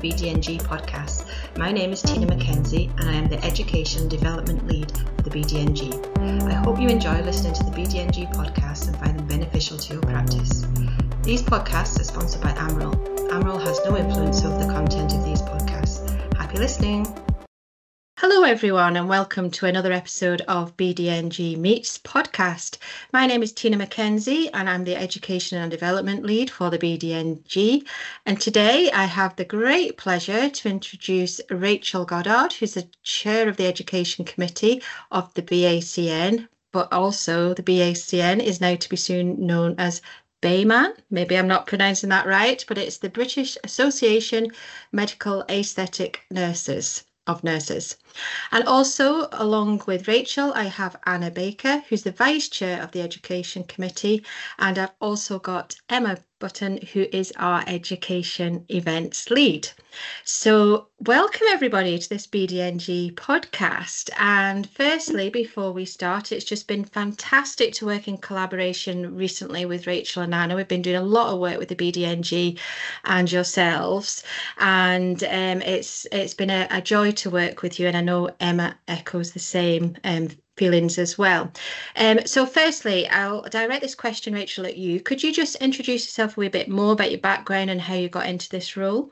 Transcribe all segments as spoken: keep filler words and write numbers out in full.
B D N G podcast. My name is Tina McKenzie and I am the Education and Development Lead for the B D N G. I hope you enjoy listening to the B D N G podcast and find them beneficial to your practice. These podcasts are sponsored by Amrel. Amrel has no influence over the content of these podcasts. Happy listening. Hello everyone and welcome to another episode of B D N G Meets podcast. My name is Tina McKenzie and I'm the Education and Development Lead for the B D N G. And today I have the great pleasure to introduce Rachel Goddard, who's the Chair of the Education Committee of the B A C N, but also the B A C N is now to be soon known as BAMAN. Maybe I'm not pronouncing that right, but it's the British Association Medical Aesthetic Nurses. of nurses. And also, along with Rachel, I have Anna Baker, who's the Vice Chair of the Education Committee, and I've also got Emma Button, who is our Education Events Lead. So welcome everybody to this B D N G podcast. And firstly, before we start, it's just been fantastic to work in collaboration recently with Rachel and Anna. We've been doing a lot of work with the B D N G and yourselves, and um, it's it's been a, a joy to work with you, and I know Emma echoes the same um, feelings as well. Um, so firstly, I'll direct this question, Rachel, at you. Could you just introduce yourself a wee bit more about your background and how you got into this role?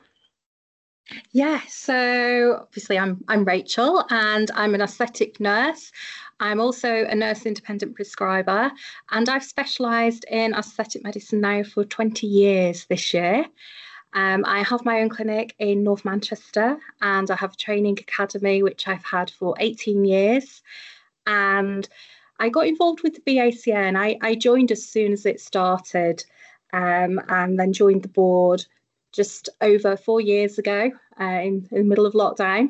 Yeah, so obviously I'm I'm Rachel and I'm an aesthetic nurse. I'm also a nurse independent prescriber and I've specialised in aesthetic medicine now for twenty years this year. Um, I have my own clinic in North Manchester and I have a training academy which I've had for eighteen years. And I got involved with the B A C N. I, I joined as soon as it started um, and then joined the board just over four years ago uh, in, in the middle of lockdown.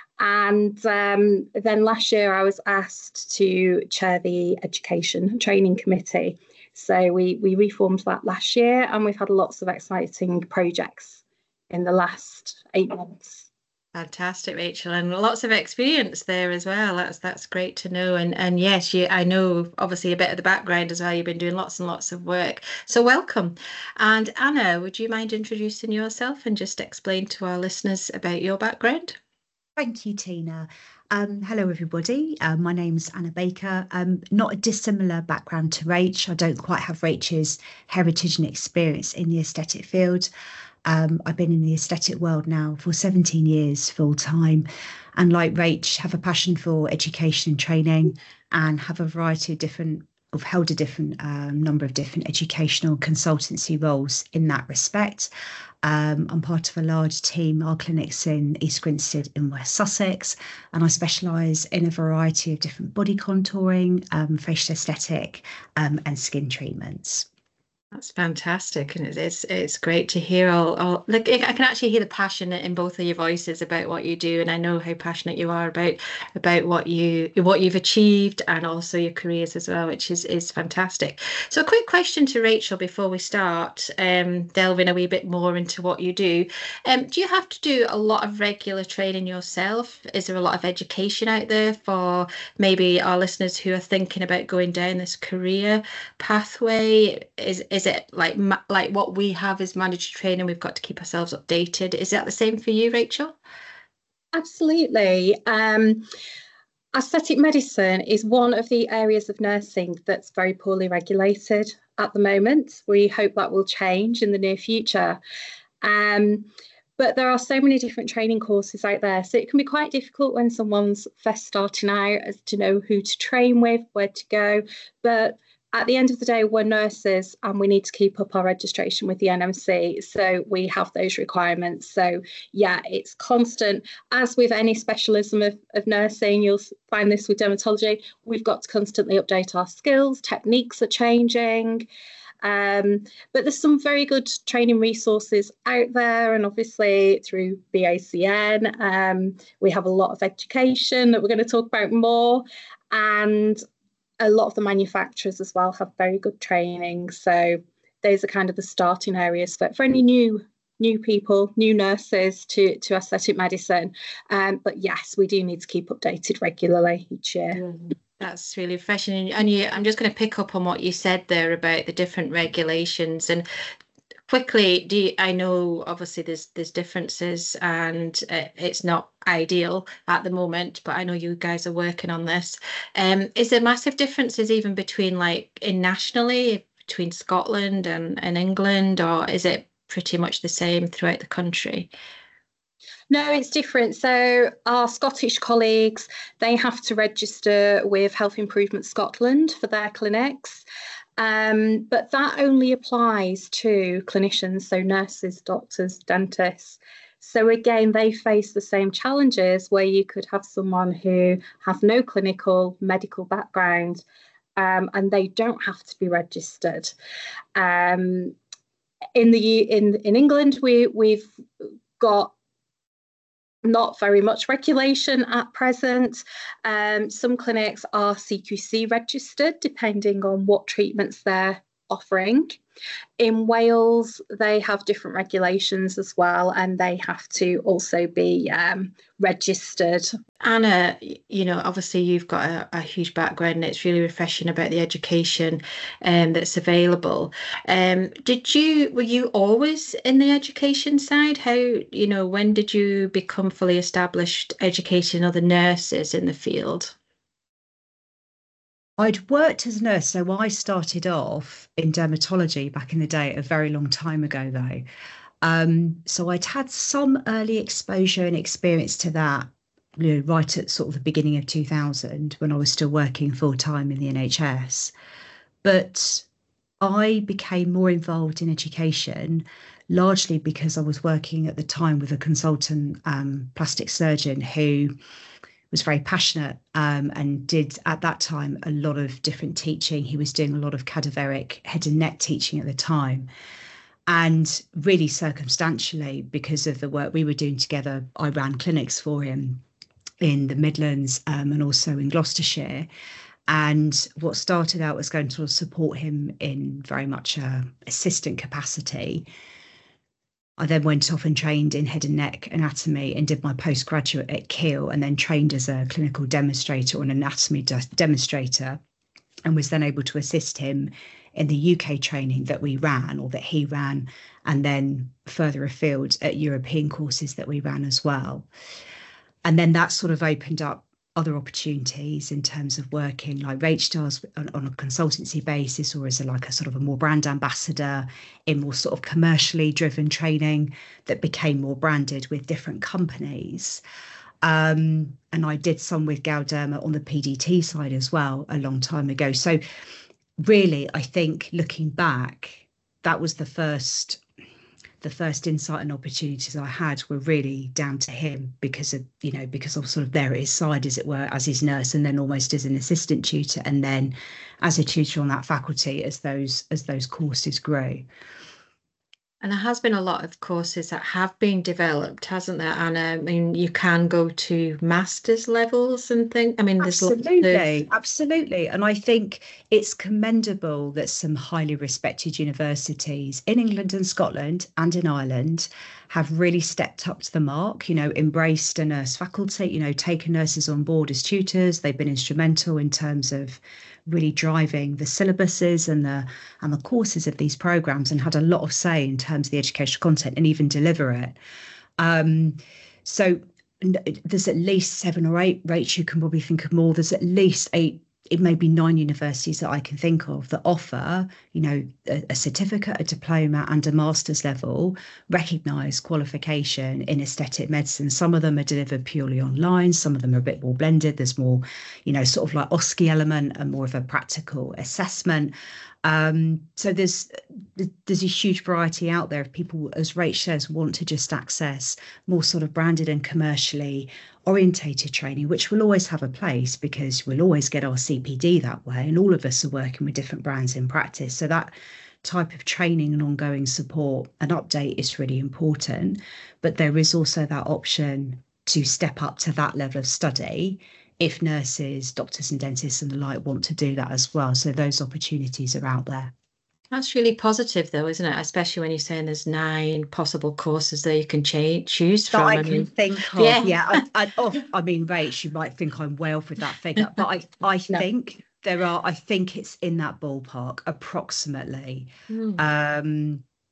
And um, then last year I was asked to chair the Education Training Committee. So we, we reformed that last year and we've had lots of exciting projects in the last eight months. Fantastic, Rachel, and lots of experience there as well. That's that's great to know. And and yes, you I know obviously a bit of the background as well. You've been doing lots and lots of work. So welcome. And Anna, would you mind introducing yourself and just explain to our listeners about your background? Thank you, Tina. Um, hello, everybody. Uh, my name's Anna Baker. Um, not a dissimilar background to Rach. I don't quite have Rach's heritage and experience in the aesthetic field. Um, I've been in the aesthetic world now for seventeen years full time, and like Rach, have a passion for education and training, and have a variety of different, have held a different um, number of different educational consultancy roles in that respect. Um, I'm part of a large team. Our clinic's in East Grinstead in West Sussex, and I specialise in a variety of different body contouring, um, facial aesthetic, um, and skin treatments. That's fantastic, and it's it's great to hear all, all like I can actually hear the passion in both of your voices about what you do, and I know how passionate you are about about what you what you've achieved and also your careers as well, which is is fantastic. So a quick question to Rachel before we start um delving a wee bit more into what you do. Um do you have to do a lot of regular training yourself? Is there a lot of education out there for maybe our listeners who are thinking about going down this career pathway? Is is Is it like like what we have is mandatory training? We've got to keep ourselves updated. Is that the same for you, Rachel? Absolutely. Um, aesthetic medicine is one of the areas of nursing that's very poorly regulated at the moment. We hope that will change in the near future. Um, but there are so many different training courses out there. So it can be quite difficult when someone's first starting out as to know who to train with, where to go. But at the end of the day, we're nurses and we need to keep up our registration with the N M C. So we have those requirements. So yeah, it's constant. As with any specialism of, of nursing, you'll find this with dermatology. We've got to constantly update our skills. Techniques are changing. Um, but there's some very good training resources out there. And obviously through B A C N, um, we have a lot of education that we're going to talk about more. And a lot of the manufacturers as well have very good training. So those are kind of the starting areas for, for any new new people, new nurses to, to aesthetic medicine. Um, but yes, we do need to keep updated regularly each year. Mm, that's really refreshing. And you, I'm just going to pick up on what you said there about the different regulations. And quickly, do you, I know obviously there's there's differences and uh, it's not ideal at the moment, but I know you guys are working on this. Um, is there massive differences even between like in nationally between Scotland and, and England, or is it pretty much the same throughout the country? No, it's different. So our Scottish colleagues, they have to register with Health Improvement Scotland for their clinics. Um, but that only applies to clinicians, so nurses, doctors, dentists. So again, they face the same challenges where you could have someone who has no clinical medical background, um, and they don't have to be registered. Um, in the in in England, we we've got not very much regulation at present. Um, some clinics are C Q C registered, depending on what treatments they're offering. In Wales, they have different regulations as well, and they have to also be um, registered. Anna, you know, obviously you've got a, a huge background and it's really refreshing about the education um, that's available. Um, did you, were you always in the education side? How, you know, when did you become fully established educating other nurses in the field? I'd worked as a nurse, so I started off in dermatology back in the day, a very long time ago, though. Um, so I'd had some early exposure and experience to that, you know, right at sort of the beginning of two thousand when I was still working full time in the N H S. But I became more involved in education largely because I was working at the time with a consultant um, plastic surgeon who was very passionate um, and did at that time a lot of different teaching. He was doing a lot of cadaveric head and neck teaching at the time. And really circumstantially, because of the work we were doing together, I ran clinics for him in the Midlands um, and also in Gloucestershire. And what started out was going to support him in very much a assistant capacity. I then went off and trained in head and neck anatomy and did my postgraduate at Keele, and then trained as a clinical demonstrator or an anatomy de- demonstrator, and was then able to assist him in the U K training that we ran or that he ran, and then further afield at European courses that we ran as well. And then that sort of opened up other opportunities in terms of working like Rach does on, on a consultancy basis, or as a, like a sort of a more brand ambassador in more sort of commercially driven training that became more branded with different companies. Um, and I did some with Galderma on the P D T side as well a long time ago. So really, I think looking back, that was the first the first insight and opportunities I had were really down to him because of, you know, because I was sort of there at his side, as it were, as his nurse, and then almost as an assistant tutor, and then as a tutor on that faculty as those as those courses grow. And there has been a lot of courses that have been developed, hasn't there, Anna? I mean, you can go to master's levels and things. I mean, there's absolutely, of... absolutely. And I think it's commendable that some highly respected universities in England and Scotland and in Ireland have really stepped up to the mark, you know, embraced a nurse faculty, you know, taken nurses on board as tutors. They've been instrumental in terms of really driving the syllabuses and the and the courses of these programs, and had a lot of say in terms of the educational content and even deliver it. Um, so there's at least seven or eight, Rach, you can probably think of more. There's at least eight, it may be nine universities that I can think of that offer, you know, a, a certificate, a diploma and a master's level recognised qualification in aesthetic medicine. Some of them are delivered purely online. Some of them are a bit more blended. There's more, you know, sort of like O S C E element and more of a practical assessment. Um, so there's there's a huge variety out there of people, as Rach says, want to just access more sort of branded and commercially orientated training, which will always have a place because we'll always get our C P D that way, and all of us are working with different brands in practice. So that type of training and ongoing support and update is really important. But there is also that option to step up to that level of study if nurses, doctors and dentists and the like want to do that as well. So those opportunities are out there. That's really positive though, isn't it? Especially when you're saying there's nine possible courses that you can cha- choose from. That I, I can mean, think of, yeah. yeah. I, I, oh, I mean, Rach, you might think I'm way off with that figure, but I, I no. think there are, I think it's in that ballpark approximately. Mm. Um,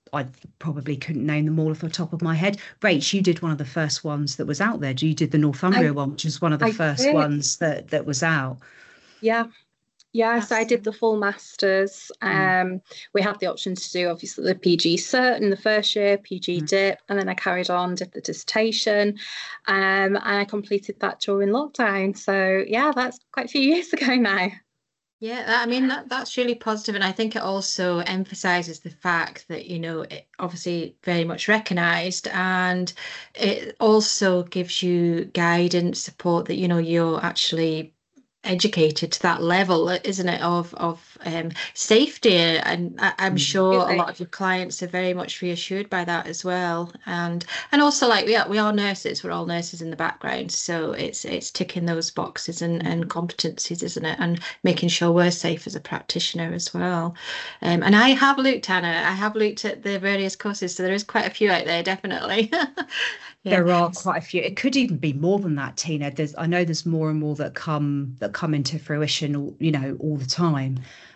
I probably couldn't name them all off the top of my head. Rach, you did one of the first ones that was out there. You did the Northumbria I, one, which was one of the I first did. ones that, that was out. Yeah. Yeah, so I did the full masters. Um, mm. We had the option to do obviously the P G cert in the first year, P G mm. dip, and then I carried on, did the dissertation, um, and I completed that during lockdown. So yeah, that's quite a few years ago now. Yeah, I mean, that, that's really positive. And I think it also emphasizes the fact that, you know, it obviously very much recognised, and it also gives you guidance, support that, you know, you're actually educated to that level, isn't it, of of um, safety, and I, I'm sure a lot of your clients are very much reassured by that as well. And and also, like, we are we are nurses, we're all nurses in the background, so it's it's ticking those boxes and, and competencies, isn't it, and making sure we're safe as a practitioner as well. Um, and I have looked, Anna, I have looked at the various courses, so there is quite a few out there, definitely. Yeah. There are quite a few. It could even be more than that, Tina. There's, I know there's more and more that come that come into fruition, you know, all the time.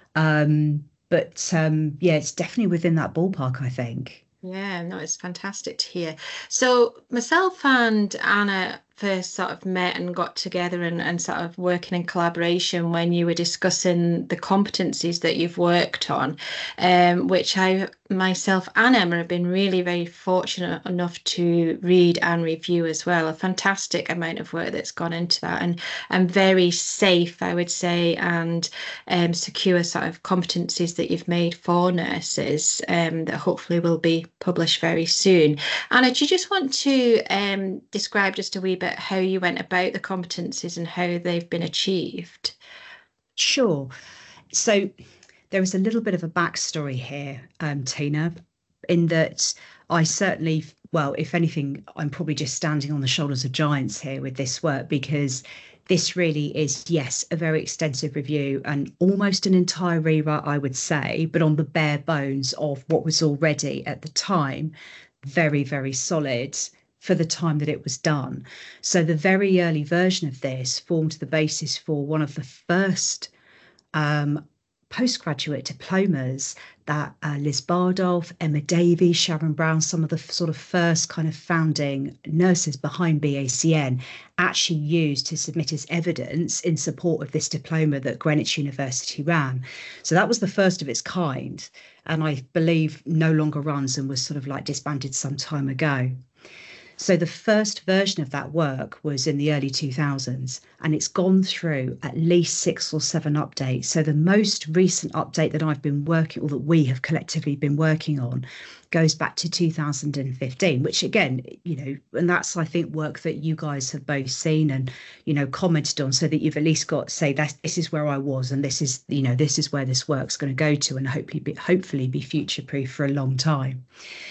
Um, but um, yeah, it's definitely within that ballpark, I think. Yeah, no, it's fantastic to hear. So myself and Anna first sort of met and got together and, and sort of working in collaboration when you were discussing the competencies that you've worked on, um, which I myself and Emma have been really very fortunate enough to read and review as well. A fantastic amount of work that's gone into that, and and very safe, I would say, and um, secure sort of competencies that you've made for nurses, um, that hopefully will be published very soon. Anna, do you just want to um, describe just a wee bit how you went about the competencies and how they've been achieved? Sure. So there is a little bit of a backstory here, um, Tina, in that I certainly, well, if anything, I'm probably just standing on the shoulders of giants here with this work, because this really is, yes, a very extensive review and almost an entire rewrite, I would say, but on the bare bones of what was already at the time very, very solid for the time that it was done. So the very early version of this formed the basis for one of the first um, postgraduate diplomas that uh, Liz Bardolph, Emma Davies, Sharon Brown, some of the sort of first kind of founding nurses behind B A C N actually used to submit as evidence in support of this diploma that Greenwich University ran. So that was the first of its kind, and I believe no longer runs and was sort of like disbanded some time ago. So the first version of that work was in the early two thousands, and it's gone through at least six or seven updates. So the most recent update that I've been working, or that we have collectively been working on, goes back to two thousand fifteen, which again, you know, and that's, I think, work that you guys have both seen and, you know, commented on, so that you've at least got to say that this is where I was, and this is, you know, this is where this work's going to go to, and hopefully be, hopefully be future-proof for a long time.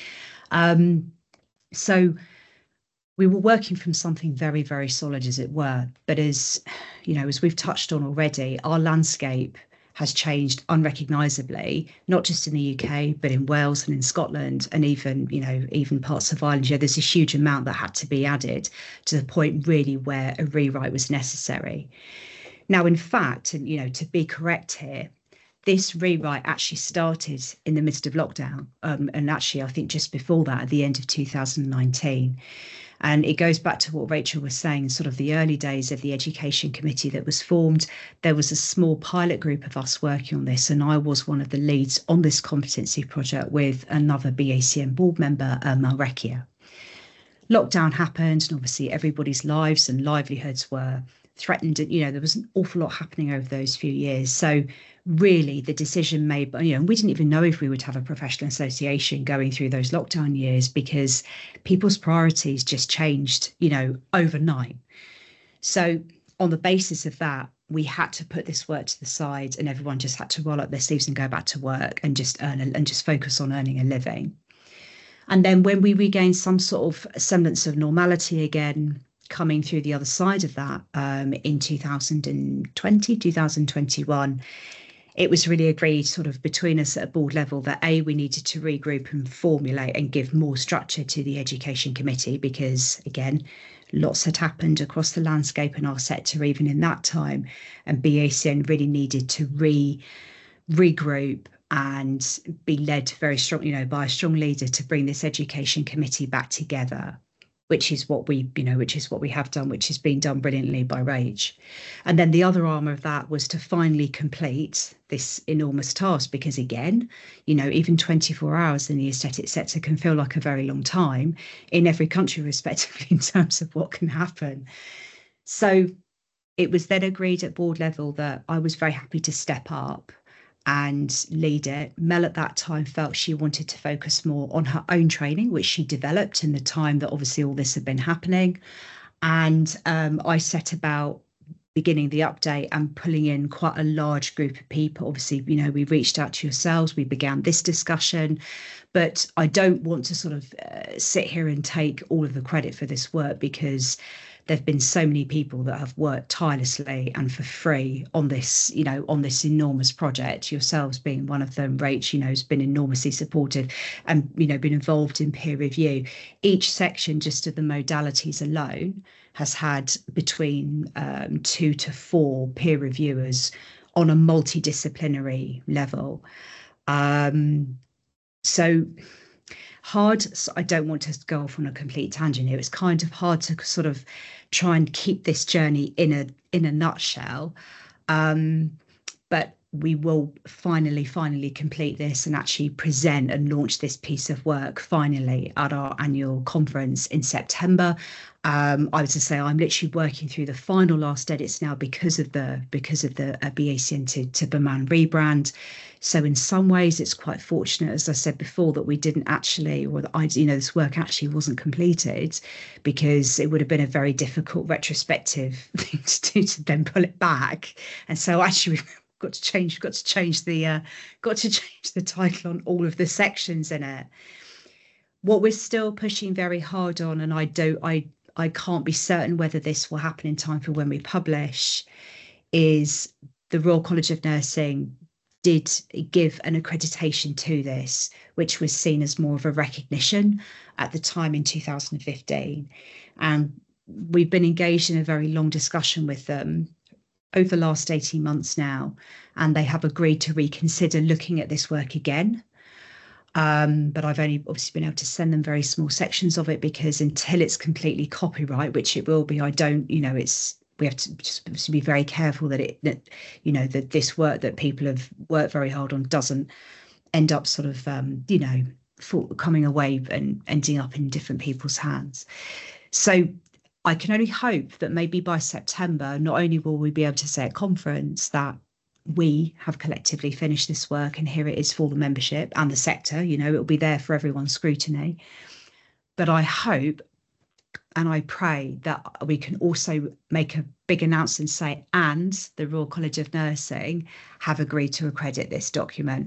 Um, so we were working from something very, very solid, as it were. But as, you know, as we've touched on already, our landscape has changed unrecognisably, not just in the U K, but in Wales and in Scotland, and even, you know, even parts of Ireland. You know, there's a huge amount that had to be added to the point really where a rewrite was necessary. Now, in fact, and, you know, to be correct here, this rewrite actually started in the midst of lockdown. Um, and actually, I think just before that, at the end of two thousand nineteen. And it goes back to what Rachel was saying, sort of the early days of the education committee that was formed. There was a small pilot group of us working on this, and I was one of the leads on this competency project with another B A C N board member, uh, Mal Recchia. Lockdown happened, and obviously everybody's lives and livelihoods were threatened. You know, there was an awful lot happening over those few years. So really the decision made, you know, we didn't even know if we would have a professional association going through those lockdown years, because people's priorities just changed, you know, overnight. So on the basis of that, we had to put this work to the side, and everyone just had to roll up their sleeves and go back to work and just earn a, and just focus on earning a living. And then when we regained some sort of semblance of normality again, coming through the other side of that, um, in two thousand twenty, two thousand twenty-one, it was really agreed sort of between us at a board level that A, we needed to regroup and formulate and give more structure to the education committee, because again, lots had happened across the landscape in our sector even in that time, and B A C N really needed to re regroup and be led very strong, you know, by a strong leader to bring this education committee back together, which is what we, you know, which is what we have done, which has been done brilliantly by Rach. And then the other arm of that was to finally complete this enormous task, because again, you know, even twenty-four hours in the aesthetic sector can feel like a very long time in every country, respectively, in terms of what can happen. So it was then agreed at board level that I was very happy to step up and lead it. Mel at that time felt she wanted to focus more on her own training, which she developed in the time that obviously all this had been happening. And um, I set about beginning the update and pulling in quite a large group of people. Obviously, you know, we reached out to yourselves, we began this discussion, but I don't want to sort of uh, sit here and take all of the credit for this work, because there've been so many people that have worked tirelessly and for free on this, you know, on this enormous project, yourselves being one of them. Rach, you know, has been enormously supportive and, you know, been involved in peer review. Each section, just of the modalities alone, has had between um, two to four peer reviewers on a multidisciplinary level. Um, so hard, so I don't want to go off on a complete tangent here. It's kind of hard to sort of try and keep this journey in a in a nutshell. Um, but we will finally, finally complete this and actually present and launch this piece of work finally at our annual conference in September. Um, I was to say I'm literally working through the final last edits now because of the because of the uh, B A C N to, to Berman rebrand. So in some ways, it's quite fortunate, as I said before, that we didn't actually, or that I, you know, this work actually wasn't completed, because it would have been a very difficult retrospective thing to do to then pull it back. And so actually, we've got to change, got to change the, uh, got to change the title on all of the sections in it. What we're still pushing very hard on, and I don't, I, I can't be certain whether this will happen in time for when we publish, is the Royal College of Nursing did give an accreditation to this, which was seen as more of a recognition at the time in two thousand fifteen. And we've been engaged in a very long discussion with them over the last eighteen months now, and they have agreed to reconsider looking at this work again. Um, but I've only obviously been able to send them very small sections of it, because until it's completely copyright, which it will be, I don't, you know, it's, we have to just to be very careful that it, that, you know, that this work that people have worked very hard on doesn't end up sort of, um, you know, for, coming away and ending up in different people's hands. So I can only hope that maybe by September, not only will we be able to say at conference that we have collectively finished this work and here it is for the membership and the sector, you know, it'll be there for everyone's scrutiny. But I hope and I pray that we can also make a big announcement, say, and the Royal College of Nursing have agreed to accredit this document.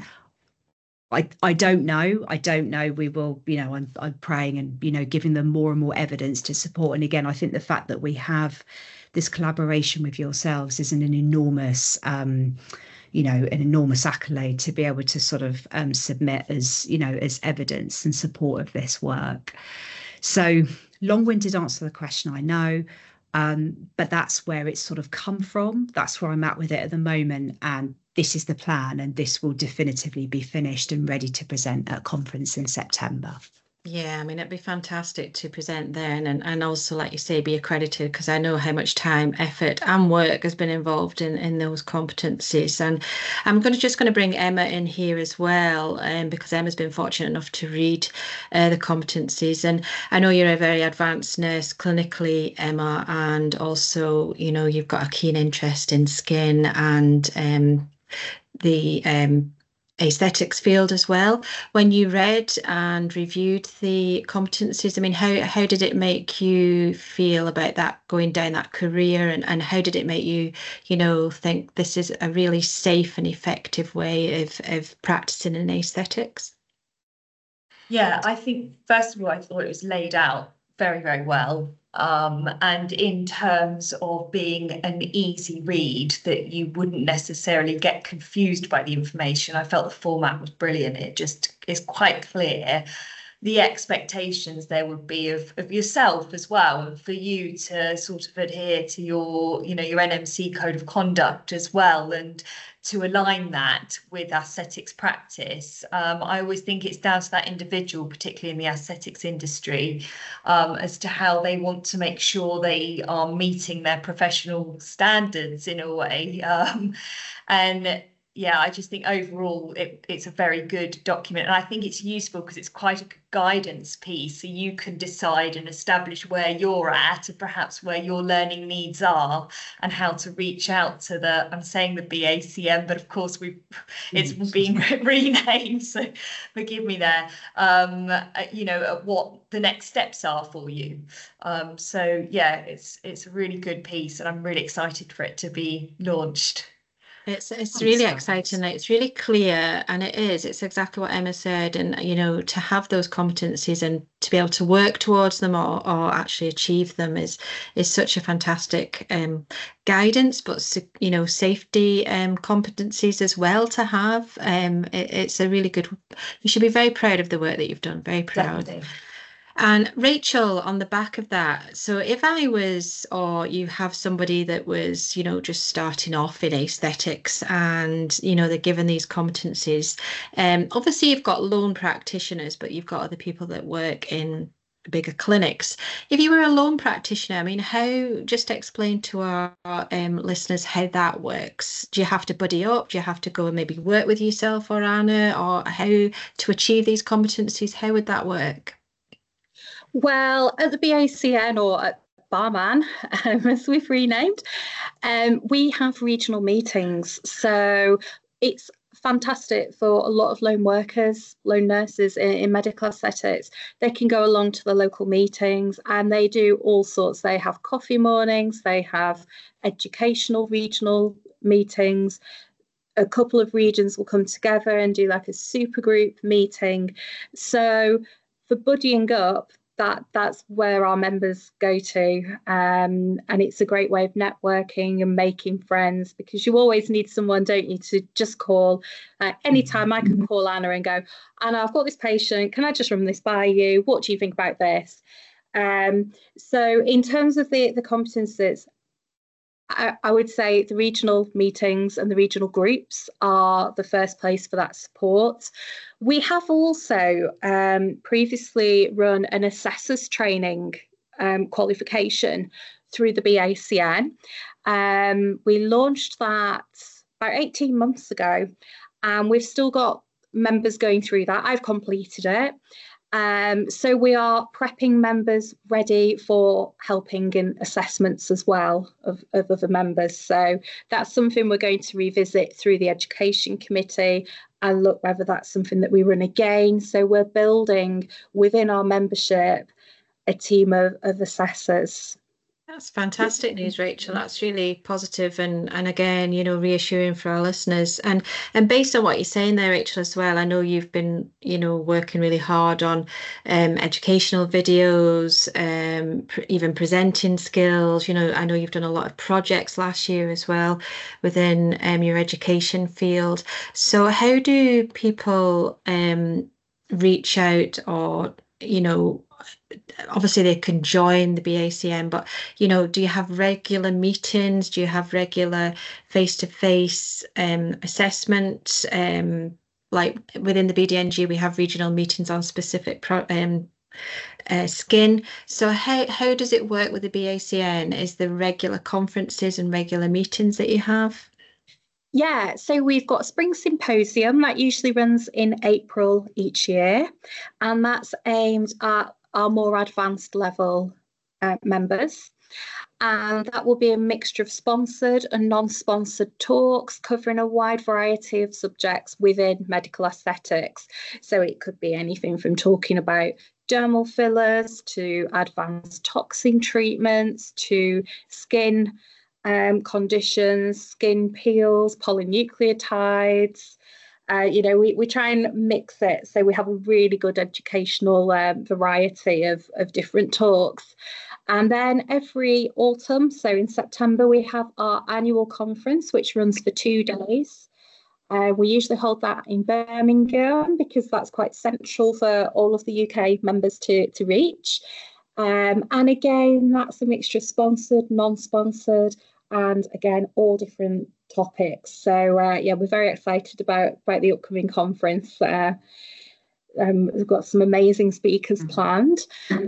I, I don't know. I don't know. We will, you know, I'm, I'm praying and, you know, giving them more and more evidence to support. And again, I think the fact that we have this collaboration with yourselves is an, an enormous, um, you know, an enormous accolade to be able to sort of um, submit as, you know, as evidence and support of this work. So long-winded answer to the question, I know, um, but that's where it's sort of come from. That's where I'm at with it at the moment. And this is the plan, and this will definitively be finished and ready to present at a conference in September. Yeah, I mean, it'd be fantastic to present then, and, and also, like you say, be accredited, because I know how much time, effort and work has been involved in, in those competencies. And I'm going to just going to bring Emma in here as well, um, because Emma's been fortunate enough to read uh, the competencies. And I know you're a very advanced nurse clinically, Emma, and also, you know, you've got a keen interest in skin and um, the um aesthetics field as well. When you read and reviewed the competencies, I mean, how how did it make you feel about that, going down that career, and, and how did it make you, you know, think this is a really safe and effective way of, of practicing in aesthetics? Yeah, I think, first of all, I thought it was laid out very, very well. Um, and in terms of being an easy read, that you wouldn't necessarily get confused by the information, I felt the format was brilliant. It just is quite clear. the expectations there would be of, of yourself as well, and for you to sort of adhere to your, you know, your N M C code of conduct as well, and to align that with aesthetics practice. Um, I always think it's down to that individual, particularly in the aesthetics industry, um, as to how they want to make sure they are meeting their professional standards in a way. Um, and yeah, I just think overall it, it's a very good document, and I think it's useful because it's quite a guidance piece, so you can decide and establish where you're at and perhaps where your learning needs are, and how to reach out to the, I'm saying the B A C M, but of course we've it's been renamed, so forgive me there. Um, you know, what the next steps are for you. Um, so yeah, it's it's a really good piece, and I'm really excited for it to be launched. It's it's really exciting. It's really clear, and it is. It's exactly what Emma said, and you know, to have those competencies and to be able to work towards them or or actually achieve them is is such a fantastic um, guidance. But you know, safety um, competencies as well to have. Um, it, it's a really good. You should be very proud of the work that you've done. Very proud. Definitely. And Rachel, on the back of that, so if I was, or you have somebody that was, you know, just starting off in aesthetics and, you know, they're given these competencies, um, obviously you've got lone practitioners, but you've got other people that work in bigger clinics. If you were a lone practitioner, I mean, how, just explain to our um, listeners how that works. Do you have to buddy up? Do you have to go and maybe work with yourself or Anna, or how to achieve these competencies? How would that work? Well, at the B A C N, or at Barman, um, as we've renamed, um, we have regional meetings. So it's fantastic for a lot of lone workers, lone nurses in, in medical aesthetics. They can go along to the local meetings and they do all sorts. They have coffee mornings, they have educational regional meetings. A couple of regions will come together and do like a super group meeting. So for buddying up, that that's where our members go to, um, and it's a great way of networking and making friends, because you always need someone, don't you, to just call. Uh, anytime I can call Anna and go, Anna, I've got this patient, can I just run this by you? What do you think about this? Um, so in terms of the, the competences, I, I would say the regional meetings and the regional groups are the first place for that support. We have also um, previously run an assessors training um, qualification through the B A C N. Um, we launched that about eighteen months ago, and we've still got members going through that. I've completed it. Um, so we are prepping members ready for helping in assessments as well of, of other members. So that's something we're going to revisit through the education committee and look whether that's something that we run again. So we're building within our membership a team of, of assessors. That's fantastic news, Rachel. That's really positive and and again, you know, reassuring for our listeners. And and based on what you're saying there, Rachel, as well, I know you've been, you know, working really hard on um, educational videos, um, pr- even presenting skills. You know, I know you've done a lot of projects last year as well within um, your education field. So how do people um, reach out, or, you know, obviously they can join the B A C N, but, you know, do you have regular meetings? Do you have regular face-to-face um, assessment? Um, like within the B D N G, we have regional meetings on specific pro- um, uh, skin. So how, how does it work with the B A C N? Is there regular conferences and regular meetings that you have? Yeah, so we've got a spring symposium that usually runs in April each year, and that's aimed at our more advanced level uh, members. And that will be a mixture of sponsored and non-sponsored talks covering a wide variety of subjects within medical aesthetics. So it could be anything from talking about dermal fillers to advanced toxin treatments to skin um, conditions, skin peels, polynucleotides. Uh, you know, we, we try and mix it so we have a really good educational um, variety of, of different talks. And then every autumn, so in September, we have our annual conference, which runs for two days. Uh, we usually hold that in Birmingham because that's quite central for all of the U K members to, to reach. Um, and again, that's a mixture of sponsored, non-sponsored, and again, all different topics. So uh, yeah, we're very excited about, about the upcoming conference. Uh, um, we've got some amazing speakers mm-hmm. planned.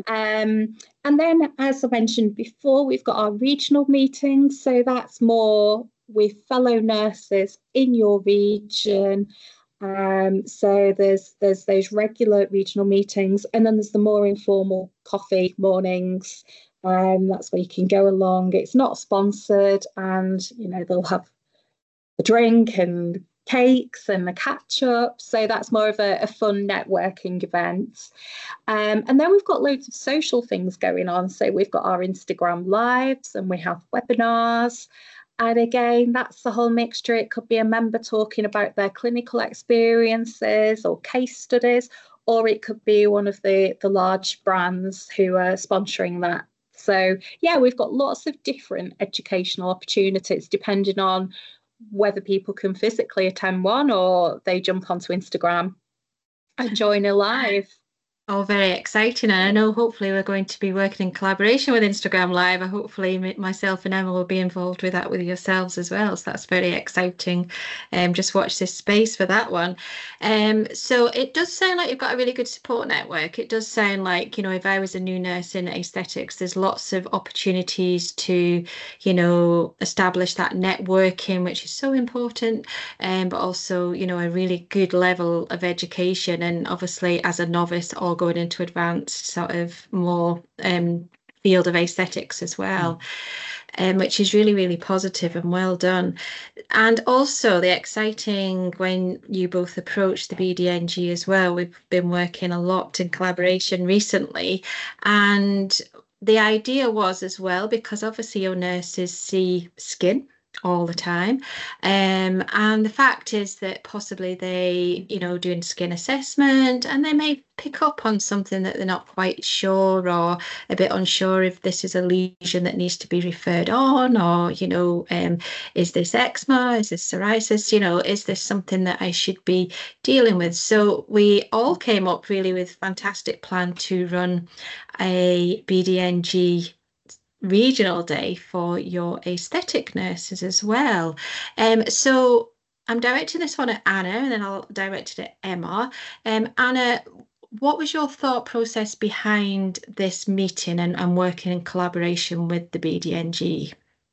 Um, and then, as I mentioned before, we've got our regional meetings. So that's more with fellow nurses in your region. Um, so there's there's those regular regional meetings, and then there's the more informal coffee mornings. Um, that's where you can go along. It's not sponsored, and you know they'll have a drink and cakes and a catch up. So that's more of a, a fun networking event. Um, and then we've got loads of social things going on. So we've got our Instagram lives, and we have webinars. And again, that's the whole mixture. It could be a member talking about their clinical experiences or case studies, or it could be one of the, the large brands who are sponsoring that. So, yeah, we've got lots of different educational opportunities depending on whether people can physically attend one or they jump onto Instagram and join a live. Oh, very exciting. And I know hopefully we're going to be working in collaboration with Instagram Live. And hopefully myself and Emma will be involved with that with yourselves as well. So that's very exciting. Um, just watch this space for that one. Um, so it does sound like you've got a really good support network. It does sound like, you know, if I was a new nurse in aesthetics, there's lots of opportunities to, you know, establish that networking, which is so important, um, but also, you know, a really good level of education. And obviously as a novice or going into advanced sort of more um, field of aesthetics as well, mm. um, which is really, really positive and well done. And also the exciting when you both approach the B D N G as well. We've been working a lot in collaboration recently, and the idea was as well, because obviously your nurses see skin all the time, um and the fact is that possibly they, you know, doing skin assessment, and they may pick up on something that they're not quite sure, or a bit unsure if this is a lesion that needs to be referred on, or, you know, um is this eczema, is this psoriasis, you know, is this something that I should be dealing with? So we all came up really with a fantastic plan to run a B D N G regional day for your aesthetic nurses as well. Um, so I'm directing this one at Anna, and then I'll direct it at Emma. Um, Anna, what was your thought process behind this meeting and, and working in collaboration with the B D N G?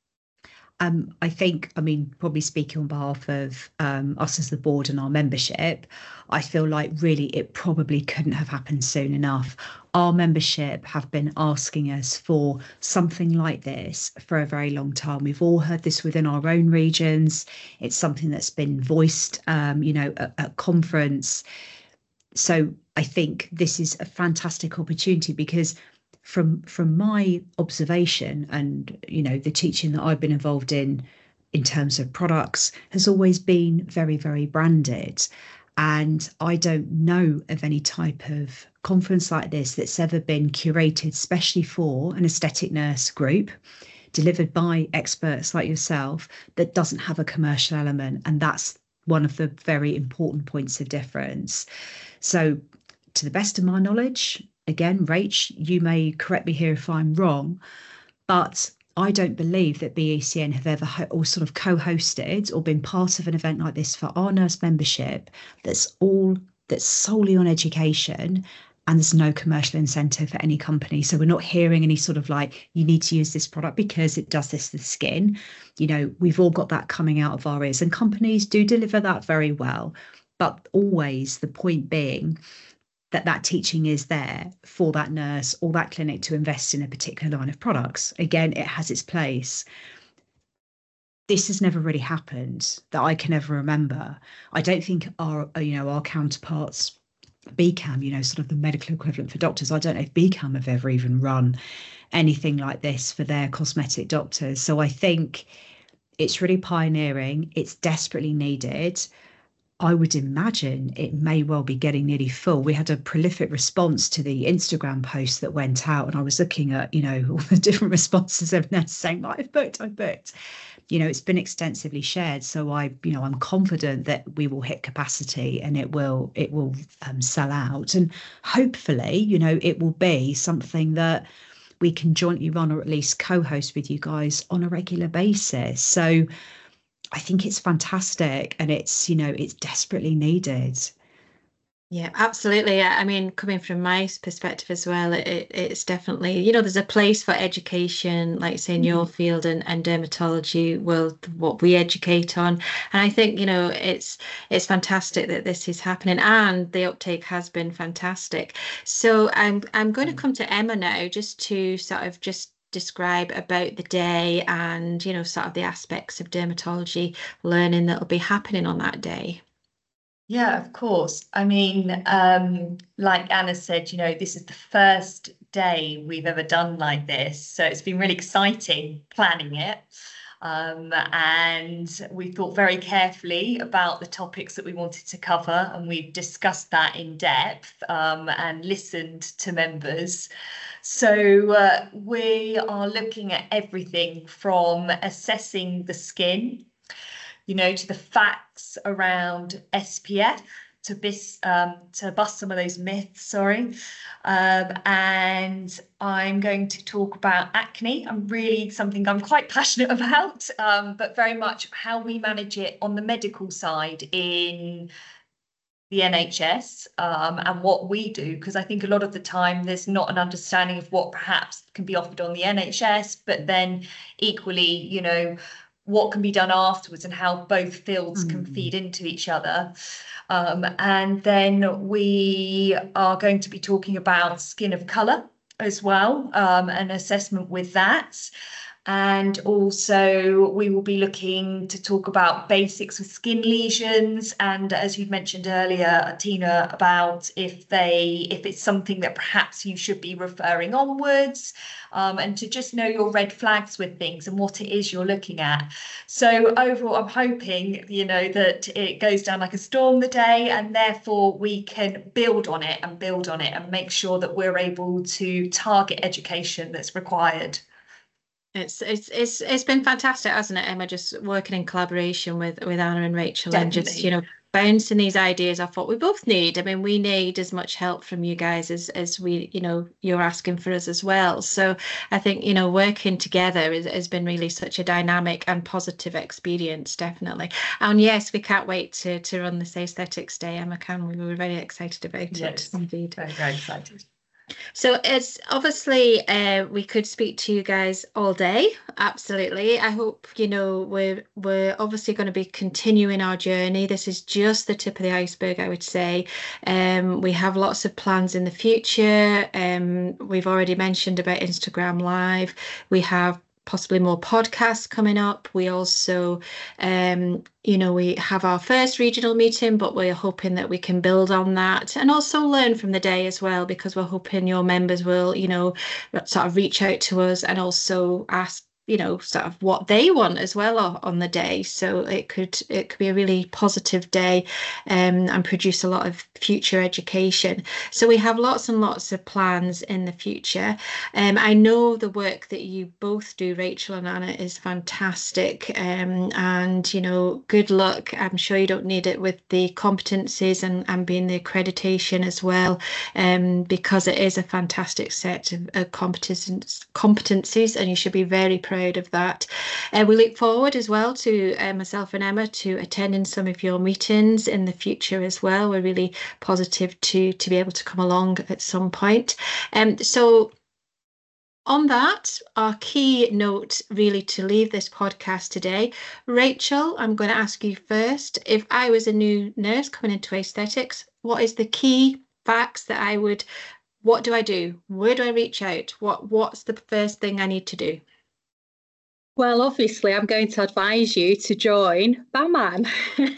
Um, I think, I mean, probably speaking on behalf of um, us as the board and our membership, I feel like really it probably couldn't have happened soon enough. Our membership have been asking us for something like this for a very long time. We've all heard this within our own regions. It's something that's been voiced, um, you know, at, at conference. So I think this is a fantastic opportunity, because From from my observation and, you know, the teaching that I've been involved in, in terms of products, has always been very, very branded. And I don't know of any type of conference like this that's ever been curated especially for an aesthetic nurse group, delivered by experts like yourself, that doesn't have a commercial element. And that's one of the very important points of difference. So to the best of my knowledge, again, Rach, you may correct me here if I'm wrong, but I don't believe that B E C N have ever ho- or sort of co-hosted or been part of an event like this for our nurse membership that's all that's solely on education, and there's no commercial incentive for any company. So we're not hearing any sort of like, you need to use this product because it does this to the skin. You know, we've all got that coming out of our ears, and companies do deliver that very well. But always the point being that that teaching is there for that nurse or that clinic to invest in a particular line of products. Again, it has its place. This has never really happened that I can ever remember. I don't think our, you know, our counterparts, B CAM, you know, sort of the medical equivalent for doctors, I don't know if B CAM have ever even run anything like this for their cosmetic doctors. So I think it's really pioneering. It's desperately needed. I would imagine it may well be getting nearly full. We had a prolific response to the Instagram post that went out, and I was looking at, you know, all the different responses everyone saying, like, I've booked, I've booked. You know, it's been extensively shared. So I, you know, I'm confident that we will hit capacity and it will, it will um, sell out. And hopefully, you know, it will be something that we can jointly run, or at least co-host with you guys on a regular basis. So I think it's fantastic, and it's, you know, it's desperately needed. Yeah, absolutely. I mean, coming from my perspective as well, it, it's definitely, you know, there's a place for education, like say in mm-hmm. your field and, and dermatology world, what we educate on. And I think, you know, it's it's fantastic that this is happening, and the uptake has been fantastic. So I'm I'm going to come to Emma now, just to sort of just describe about the day and, you know, sort of the aspects of dermatology learning that will be happening on that day. Yeah, of course. I mean, um, like Anna said, you know, this is the first day we've ever done like this. So it's been really exciting planning it. Um, and we thought very carefully about the topics that we wanted to cover, and we've discussed that in depth um, and listened to members. So uh, we are looking at everything from assessing the skin, you know, to the facts around S P F, to bis, um, to bust some of those myths, sorry. Um, and I'm going to talk about acne. I'm really something I'm quite passionate about, um, but very much how we manage it on the medical side in the N H S, um, and what we do, because I think a lot of the time there's not an understanding of what perhaps can be offered on the N H S, but then equally, you know, what can be done afterwards and how both fields mm. can feed into each other. Um, and then we are going to be talking about skin of colour as well, um, an assessment with that. And also we will be looking to talk about basics of skin lesions, and as you mentioned earlier, Tina, about if they if it's something that perhaps you should be referring onwards, um, and to just know your red flags with things and what it is you're looking at. So overall, I'm hoping, you know, that it goes down like a storm the day, and therefore we can build on it and build on it and make sure that we're able to target education that's required. It's it's it's it's been fantastic, hasn't it, Emma? Just working in collaboration with with Anna and Rachel. Definitely. And just, you know, bouncing these ideas off what we both need. I mean, we need as much help from you guys as as we, you know, you're asking for us as well. So I think, you know, working together is, has been really such a dynamic and positive experience, definitely. And yes, we can't wait to to run this Aesthetics Day, Emma. Can we? We were very excited about yes, it. Indeed, very very excited. So it's obviously uh, we could speak to you guys all day. Absolutely. I hope, you know, we're we're obviously going to be continuing our journey. This is just the tip of the iceberg, I would say. Um, we have lots of plans in the future. Um, we've already mentioned about Instagram Live. We have possibly more podcasts coming up. We also, um, you know, we have our first regional meeting, but we're hoping that we can build on that and also learn from the day as well, because we're hoping your members will, you know, sort of reach out to us and also ask, you know, sort of what they want as well on the day. So it could it could be a really positive day, um, and produce a lot of future education. So we have lots and lots of plans in the future. Um, I know the work that you both do, Rachel and Anna, is fantastic. Um, and, you know, good luck. I'm sure you don't need it with the competencies and, and being the accreditation as well, um, because it is a fantastic set of, of competencies, competencies, and you should be very proud of that. Uh, we look forward as well to uh, myself and Emma to attending some of your meetings in the future as well. We're really positive to to be able to come along at some point. Um, so on that, our key note really to leave this podcast today, Rachel, I'm going to ask you first. If I was a new nurse coming into aesthetics, what is the key facts that I would, what do I do? Where do I reach out? What What's the first thing I need to do? Well, obviously, I'm going to advise you to join BAMAN.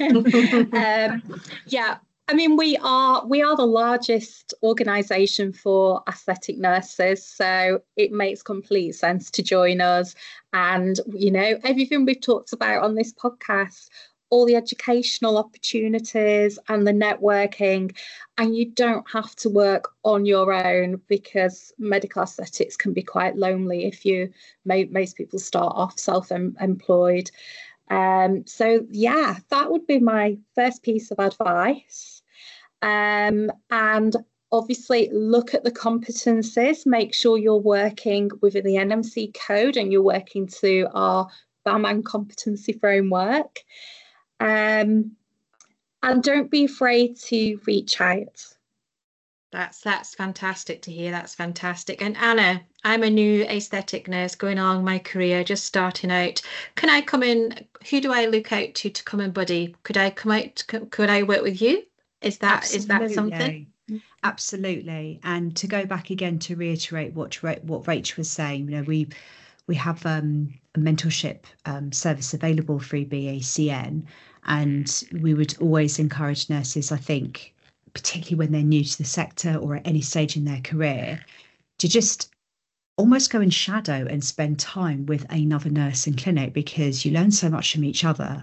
um, yeah, I mean, we are we are the largest organisation for aesthetic nurses, so it makes complete sense to join us. And, you know, everything we've talked about on this podcast, all the educational opportunities and the networking, and you don't have to work on your own, because medical aesthetics can be quite lonely if you most people start off self-employed. Um, so yeah, that would be my first piece of advice. Um, and obviously look at the competencies, make sure you're working within the N M C code and you're working to our B A M and competency framework. Um, and don't be afraid to reach out. That's that's fantastic to hear. That's fantastic. And Anna, I'm a new aesthetic nurse going along my career, just starting out. Can I come in? Who do I look out to to come and buddy? Could I come out? Could I work with you? Is that Absolutely. Is that something? Absolutely. And to go back again to reiterate what what Rach was saying, you know, we we have um, a mentorship um, service available through B A C N, and we would always encourage nurses, I think, particularly when they're new to the sector or at any stage in their career, to just almost go and shadow and spend time with another nurse in clinic, because you learn so much from each other.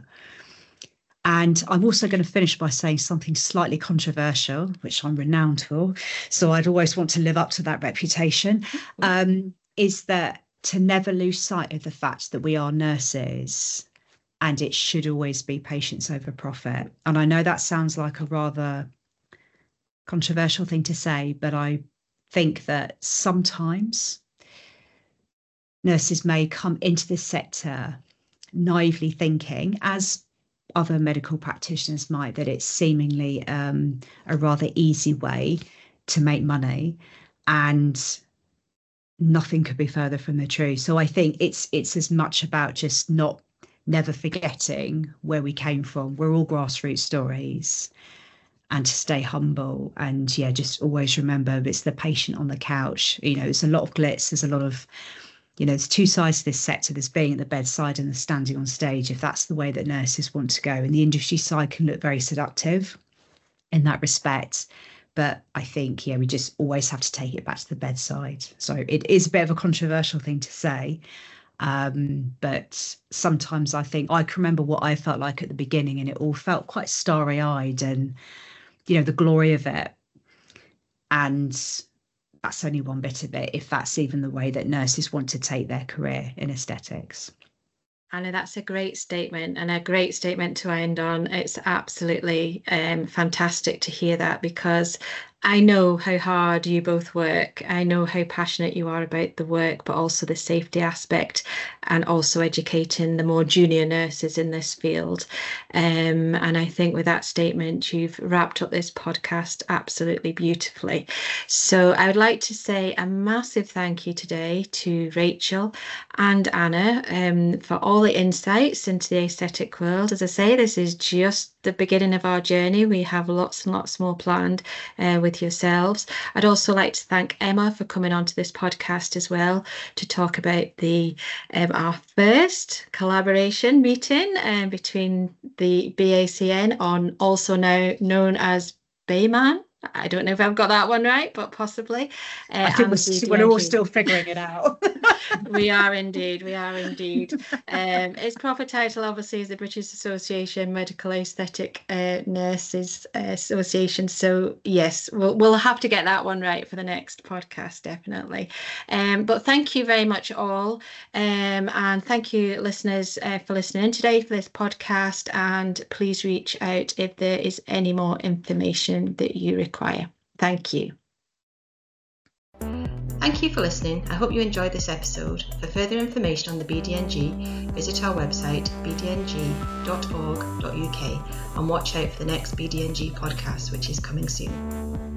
And I'm also going to finish by saying something slightly controversial, which I'm renowned for, so I'd always want to live up to that reputation, um, is that to never lose sight of the fact that we are nurses, and it should always be patients over profit. And I know that sounds like a rather controversial thing to say, but I think that sometimes nurses may come into this sector naively thinking, as other medical practitioners might, that it's seemingly um, a rather easy way to make money, and nothing could be further from the truth. So I think it's it's as much about just not never forgetting where we came from. We're all grassroots stories, and to stay humble, and yeah, just always remember it's the patient on the couch. You know, it's a lot of glitz, there's a lot of, you know, there's two sides to this sector. There's being at the bedside and the standing on stage, if that's the way that nurses want to go. And the industry side can look very seductive in that respect. But I think, yeah, we just always have to take it back to the bedside. So it is a bit of a controversial thing to say. Um, but sometimes I think I can remember what I felt like at the beginning, and it all felt quite starry-eyed and, you know, the glory of it. And that's only one bit of it, if that's even the way that nurses want to take their career in aesthetics. Anna, that's a great statement, and a great statement to end on. It's absolutely um, fantastic to hear that, because I know how hard you both work. I know how passionate you are about the work, but also the safety aspect, and also educating the more junior nurses in this field. Um, and I think with that statement, you've wrapped up this podcast absolutely beautifully. So I would like to say a massive thank you today to Rachel and Anna um, for all the insights into the aesthetic world. As I say, this is just the beginning of our journey. We have lots and lots more planned uh, with yourselves. I'd also like to thank Emma for coming onto this podcast as well to talk about the um, our first collaboration meeting um, between the B A C N, on also now known as Bayman. I don't know if I've got that one right, but possibly. Uh, I think we're, we're all still figuring it out. We are indeed, we are indeed. Um, its proper title obviously is the British Association Medical Aesthetic uh, Nurses Association. So yes, we'll, we'll have to get that one right for the next podcast, definitely. Um, but thank you very much all. Um, and thank you listeners uh, for listening in today for this podcast. And please reach out if there is any more information that you require. Thank you. Thank you for listening. I hope you enjoyed this episode. For further information on the B D N G, visit our website b d n g dot org dot u k and watch out for the next B D N G podcast, which is coming soon.